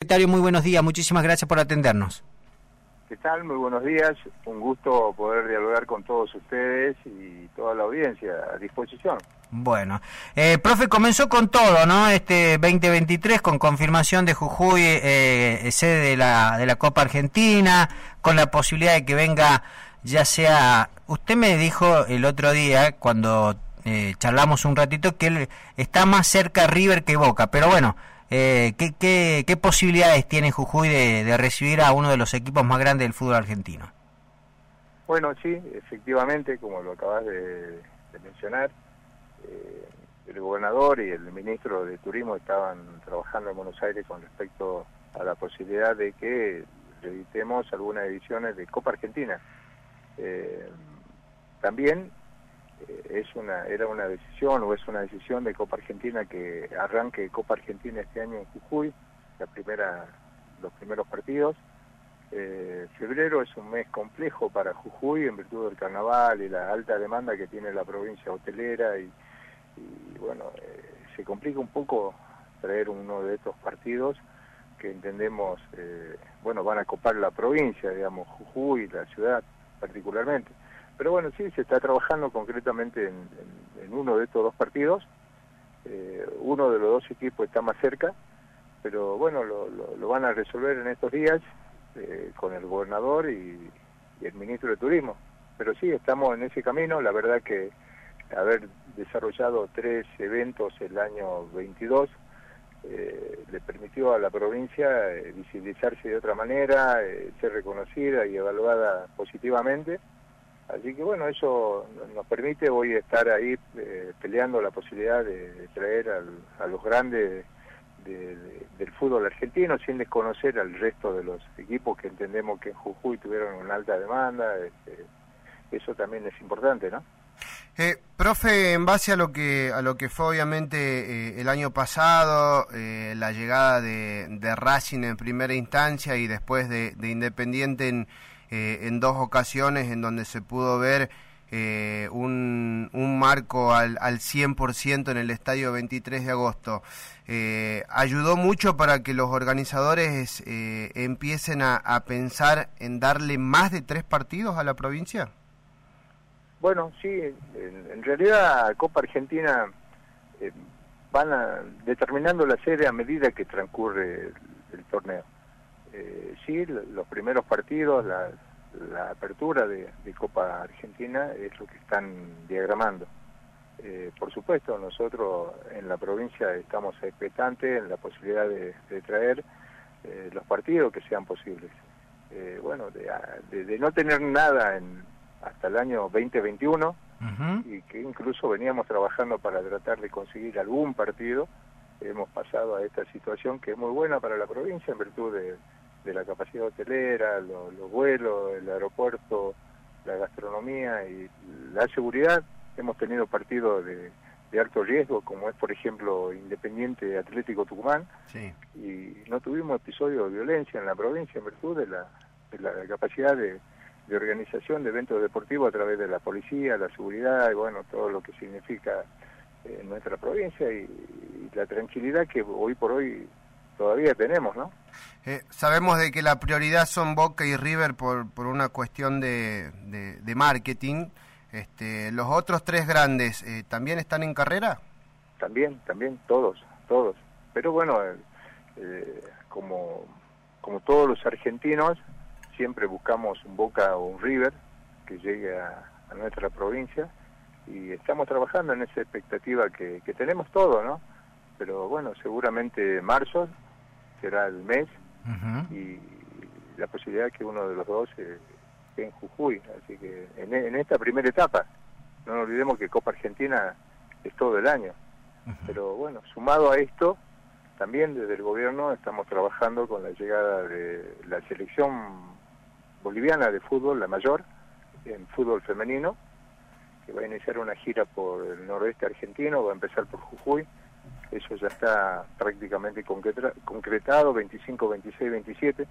secretario, muy buenos días, muchísimas gracias por atendernos. ¿Qué tal? Muy buenos días, un gusto poder dialogar con todos ustedes y toda la audiencia a disposición. Bueno, profe, comenzó con todo, ¿no? Este 2023 con confirmación de Jujuy, sede de la Copa Argentina, con la posibilidad de que venga, ya sea, usted me dijo el otro día cuando charlamos un ratito que él está más cerca River que Boca, pero bueno, ¿qué posibilidades tiene Jujuy de recibir a uno de los equipos más grandes del fútbol argentino? Bueno, sí, efectivamente, como lo acabas de mencionar, el gobernador y el ministro de Turismo estaban trabajando en Buenos Aires con respecto a la posibilidad de que reeditemos algunas ediciones de Copa Argentina. También era una decisión o es una decisión de Copa Argentina que arranque Copa Argentina este año en Jujuy, los primeros partidos. Febrero es un mes complejo para Jujuy en virtud del carnaval y la alta demanda que tiene la provincia hotelera y bueno, se complica un poco traer uno de estos partidos que entendemos, bueno, van a copar la provincia, digamos, Jujuy, la ciudad particularmente. Pero bueno, sí, se está trabajando concretamente en uno de estos dos partidos. Uno de los dos equipos está más cerca, pero bueno, lo van a resolver en estos días con el gobernador y el ministro de Turismo. Pero sí, estamos en ese camino. La verdad que haber desarrollado 3 eventos el año 22 le permitió a la provincia visibilizarse de otra manera, ser reconocida y evaluada positivamente. Así que bueno, eso nos permite hoy estar ahí peleando la posibilidad de traer a los grandes del fútbol argentino sin desconocer al resto de los equipos que entendemos que en Jujuy tuvieron una alta demanda. Eso también es importante, ¿no? Profe, en base a lo que fue obviamente el año pasado, la llegada de Racing en primera instancia y después de Independiente en 2 ocasiones en donde se pudo ver un marco al 100% en el estadio 23 de agosto, ¿ayudó mucho para que los organizadores empiecen a pensar en darle más de 3 partidos a la provincia? Bueno, sí, en realidad Copa Argentina van determinando la sede a medida que transcurre el torneo. Sí, los primeros partidos, la apertura de Copa Argentina es lo que están diagramando. Por supuesto, nosotros en la provincia estamos expectantes en la posibilidad de traer los partidos que sean posibles. Bueno, de no tener nada hasta el año 2021, y que incluso veníamos trabajando para tratar de conseguir algún partido, hemos pasado a esta situación que es muy buena para la provincia en virtud de la capacidad hotelera, los vuelos, el aeropuerto, la gastronomía y la seguridad. Hemos tenido partidos de alto riesgo, como es por ejemplo Independiente Atlético Tucumán, sí, y no tuvimos episodios de violencia en la provincia en virtud de la capacidad de organización de eventos deportivos a través de la policía, la seguridad y bueno, todo lo que significa nuestra provincia y la tranquilidad que hoy por hoy todavía tenemos, ¿no? Sabemos de que la prioridad son Boca y River por una cuestión de marketing. ¿Los otros 3 grandes también están en carrera? También, todos. Pero bueno, como todos los argentinos, siempre buscamos un Boca o un River que llegue a nuestra provincia y estamos trabajando en esa expectativa que tenemos todo, ¿no? Pero bueno, seguramente marzo será el mes y la posibilidad que uno de los dos esté en Jujuy. Así que en esta primera etapa, no nos olvidemos que Copa Argentina es todo el año. Pero bueno, sumado a esto, también desde el gobierno estamos trabajando con la llegada de la selección boliviana de fútbol, la mayor, en fútbol femenino, que va a iniciar una gira por el noroeste argentino, va a empezar por Jujuy. Eso ya está prácticamente concretado, 25, 26, 27,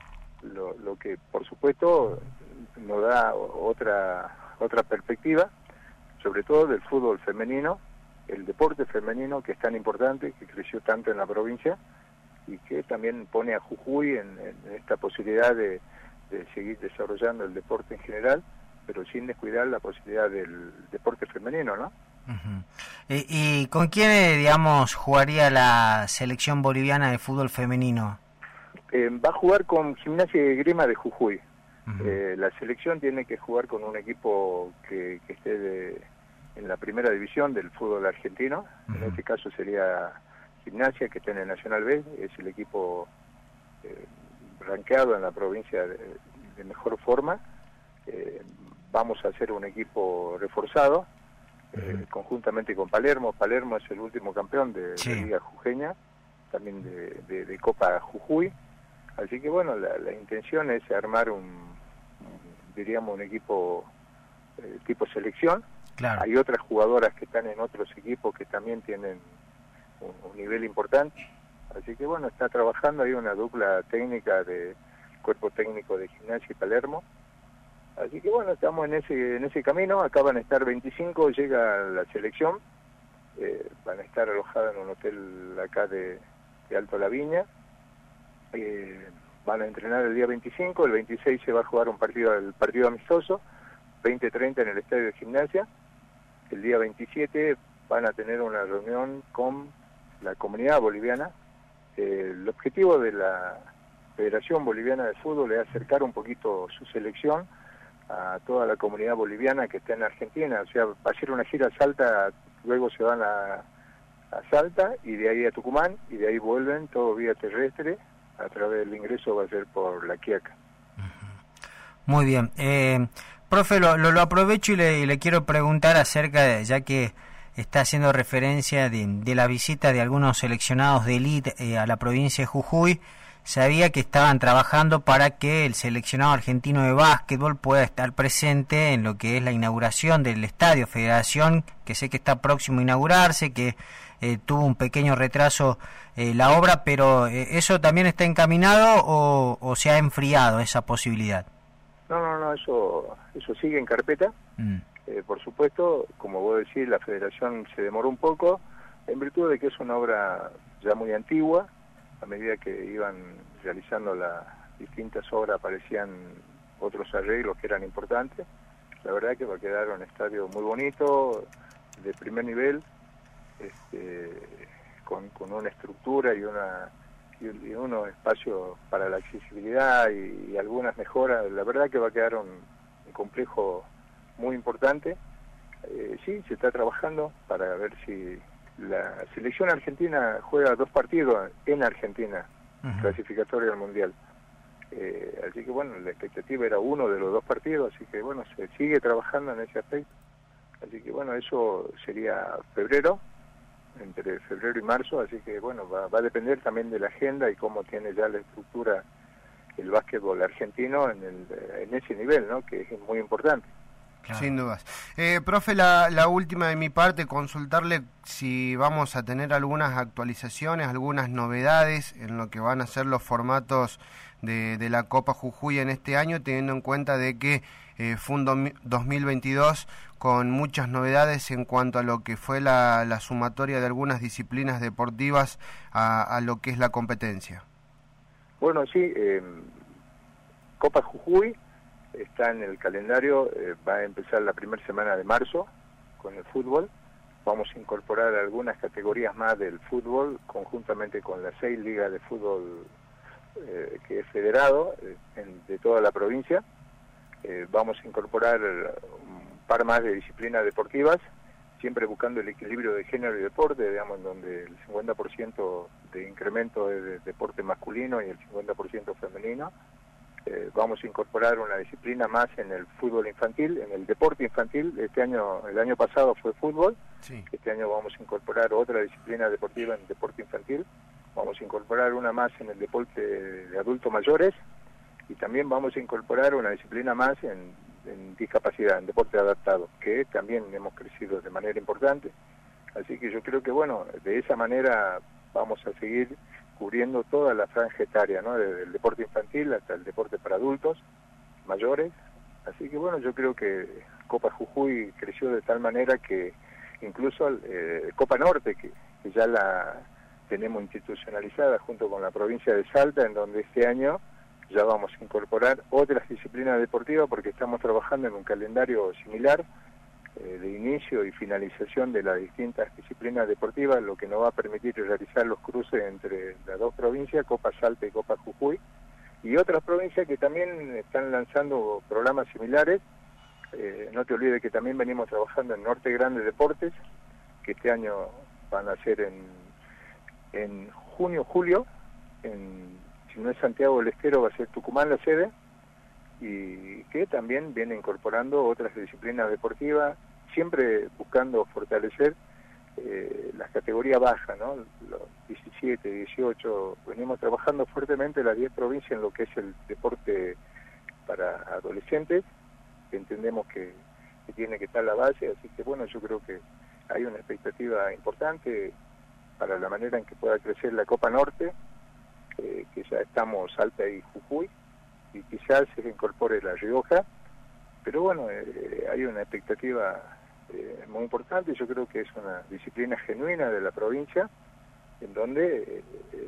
lo que por supuesto nos da otra perspectiva, sobre todo del fútbol femenino, el deporte femenino que es tan importante, que creció tanto en la provincia, y que también pone a Jujuy en esta posibilidad de seguir desarrollando el deporte en general, pero sin descuidar la posibilidad del deporte femenino, ¿no? Uh-huh. ¿Y con quién, digamos, jugaría la selección boliviana de fútbol femenino? Va a jugar con Gimnasia y Esgrima de Jujuy. Uh-huh. La selección tiene que jugar con un equipo que esté en la primera división del fútbol argentino. Uh-huh. En este caso sería Gimnasia, que está en el Nacional B, es el equipo rankeado en la provincia de mejor forma. Vamos a hacer un equipo reforzado, conjuntamente con Palermo. Palermo es el último campeón de la Liga Jujeña, también de Copa Jujuy. Así que bueno, la intención es armar diríamos un equipo tipo selección. Claro. Hay otras jugadoras que están en otros equipos que también tienen un nivel importante. Así que bueno, está trabajando ahí una dupla técnica de cuerpo técnico de Gimnasia y Palermo. Así que bueno, estamos en ese camino. Acá van a estar 25, llega la selección. Van a estar alojadas en un hotel acá de Alto La Viña. Van a entrenar el día 25, el 26 se va a jugar el partido amistoso, 20:30 en el estadio de Gimnasia. El día 27 van a tener una reunión con la comunidad boliviana. El objetivo de la Federación Boliviana de Fútbol es acercar un poquito su selección a toda la comunidad boliviana que está en Argentina. O sea, va a ser una gira a Salta, luego se van a Salta y de ahí a Tucumán y de ahí vuelven todo vía terrestre. A través del ingreso va a ser por La Quiaca. Muy bien. Profe, lo aprovecho y le quiero preguntar acerca de, ya que está haciendo referencia de la visita de algunos seleccionados de élite a la provincia de Jujuy. Sabía que estaban trabajando para que el seleccionado argentino de básquetbol pueda estar presente en lo que es la inauguración del Estadio Federación, que sé que está próximo a inaugurarse, que tuvo un pequeño retraso la obra, pero ¿eso también está encaminado o se ha enfriado esa posibilidad? No, eso sigue en carpeta. Por supuesto, como vos decís, la federación se demoró un poco, en virtud de que es una obra ya muy antigua. A medida que iban realizando las distintas obras aparecían otros arreglos que eran importantes. La verdad que va a quedar un estadio muy bonito, de primer nivel, con una estructura y unos espacios para la accesibilidad y algunas mejoras. La verdad que va a quedar un complejo muy importante. Sí, se está trabajando para ver si la selección argentina juega 2 partidos en Argentina, clasificatoria al Mundial. Así que bueno, la expectativa era uno de los 2 partidos, así que bueno, se sigue trabajando en ese aspecto. Así que bueno, eso sería febrero, entre febrero y marzo, así que bueno, va a depender también de la agenda y cómo tiene ya la estructura el básquetbol argentino en ese nivel, ¿no? Que es muy importante. Claro. Sin dudas. Profe, la última de mi parte, consultarle si vamos a tener algunas actualizaciones, algunas novedades en lo que van a ser los formatos de la Copa Jujuy en este año, teniendo en cuenta de que fue un 2022 con muchas novedades en cuanto a lo que fue la sumatoria de algunas disciplinas deportivas a lo que es la competencia. Bueno, sí, Copa Jujuy está en el calendario, va a empezar la primera semana de marzo con el fútbol. Vamos a incorporar algunas categorías más del fútbol, conjuntamente con las 6 ligas de fútbol que es federado de toda la provincia. Vamos a incorporar un par más de disciplinas deportivas, siempre buscando el equilibrio de género y deporte, digamos, donde el 50% de incremento es de deporte masculino y el 50% femenino. Vamos a incorporar una disciplina más en el fútbol infantil, en el deporte infantil. El año pasado fue fútbol. Sí. Este año vamos a incorporar otra disciplina deportiva en deporte infantil. Vamos a incorporar una más en el deporte de adultos mayores y también vamos a incorporar una disciplina más en discapacidad, en deporte adaptado, que también hemos crecido de manera importante. Así que yo creo que bueno, de esa manera vamos a seguir cubriendo toda la franja etaria, ¿no? Desde el deporte infantil hasta el deporte para adultos mayores. Así que bueno, yo creo que Copa Jujuy creció de tal manera que incluso Copa Norte, que ya la tenemos institucionalizada junto con la provincia de Salta, en donde este año ya vamos a incorporar otras disciplinas deportivas porque estamos trabajando en un calendario similar de inicio y finalización de las distintas disciplinas deportivas, lo que nos va a permitir realizar los cruces entre las dos provincias, Copa Salta y Copa Jujuy, y otras provincias que también están lanzando programas similares. No te olvides que también venimos trabajando en Norte Grande Deportes, que este año van a ser en junio, julio, si no es Santiago del Estero va a ser Tucumán la sede, y que también viene incorporando otras disciplinas deportivas, siempre buscando fortalecer las categorías bajas, ¿no? Los 17, 18, venimos trabajando fuertemente las 10 provincias en lo que es el deporte para adolescentes, que entendemos que tiene que estar la base, así que bueno, yo creo que hay una expectativa importante para la manera en que pueda crecer la Copa Norte, que ya estamos Salta y Jujuy, y quizás se incorpore La Rioja, pero bueno, hay una expectativa muy importante. Yo creo que es una disciplina genuina de la provincia, en donde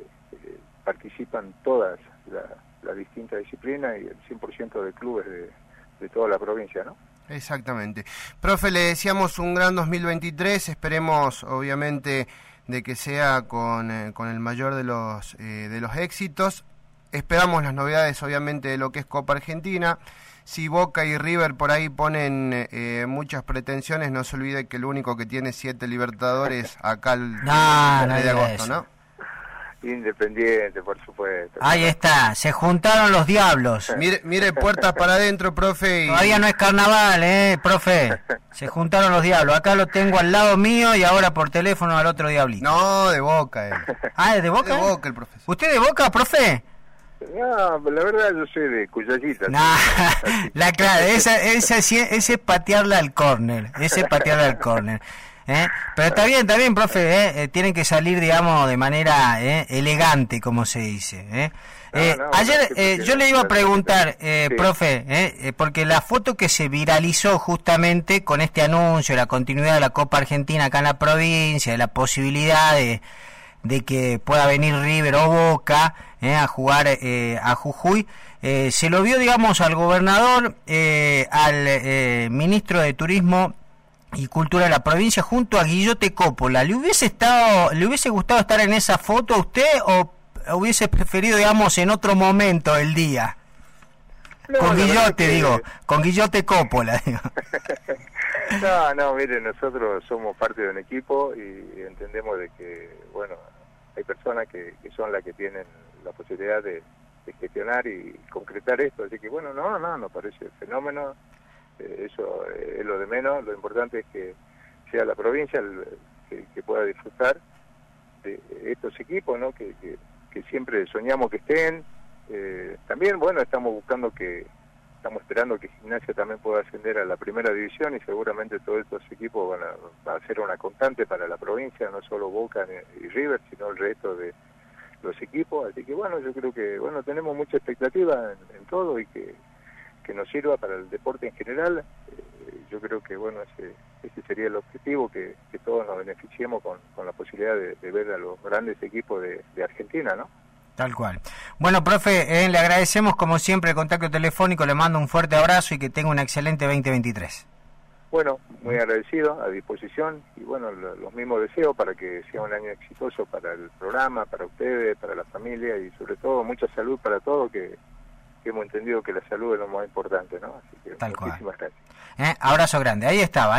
participan todas las distintas disciplinas y el 100% de clubes de toda la provincia, ¿no? Exactamente. Profe, le deseamos un gran 2023, esperemos obviamente de que sea con el mayor de los éxitos. Esperamos las novedades obviamente de lo que es Copa Argentina. Si Boca y River por ahí ponen muchas pretensiones, no se olvide que el único que tiene 7 Libertadores acá el mes de agosto, ¿no? Independiente, por supuesto. Ahí está, se juntaron los diablos. Mire puertas para adentro, profe. Todavía no es carnaval, profe. Se juntaron los diablos. Acá lo tengo al lado mío y ahora por teléfono al otro diablito. No, de Boca. Ah, ¿es de Boca? De Boca el profesor. ¿Usted de Boca, profe? No, la verdad yo soy de Cuyallita. Nah, la clara, ese es patearla al córner. Ese es patearla al córner. Pero está bien, profe, tienen que salir, digamos, de manera elegante, como se dice. Ayer yo le iba a preguntar, profe, porque la foto que se viralizó justamente con este anuncio, la continuidad de la Copa Argentina acá en la provincia, de la posibilidad de que pueda venir River o Boca a jugar a Jujuy, se lo vio, digamos, al gobernador, al ministro de Turismo y Cultura de la provincia junto a Guillote Coppola. ¿Le hubiese gustado estar en esa foto a usted o hubiese preferido, digamos, en otro momento del día? No, con Guillote, con Guillote Coppola, digo. No, mire, nosotros somos parte de un equipo y entendemos de que, bueno, hay personas que son las que tienen la posibilidad de gestionar y concretar esto, así que bueno, no parece fenómeno. Eso es lo de menos, lo importante es que sea la provincia que pueda disfrutar de estos equipos, ¿no? Que siempre soñamos que estén. También, bueno, estamos esperando que Gimnasia también pueda ascender a la primera división y seguramente todos estos equipos van a ser una constante para la provincia, no solo Boca y River, sino el resto de los equipos. Así que bueno, yo creo que bueno tenemos mucha expectativa en todo y que nos sirva para el deporte en general. Yo creo que bueno ese sería el objetivo, que todos nos beneficiemos con la posibilidad de ver a los grandes equipos de Argentina, ¿no? Tal cual. Bueno, profe, le agradecemos como siempre el contacto telefónico, le mando un fuerte abrazo y que tenga un excelente 2023. Bueno, muy agradecido, a disposición, y bueno, los mismos deseos para que sea un año exitoso para el programa, para ustedes, para la familia y sobre todo mucha salud para todos, que hemos entendido que la salud es lo más importante, ¿no? Así que tal muchísimas cual. Gracias. Abrazo grande, ahí estaba.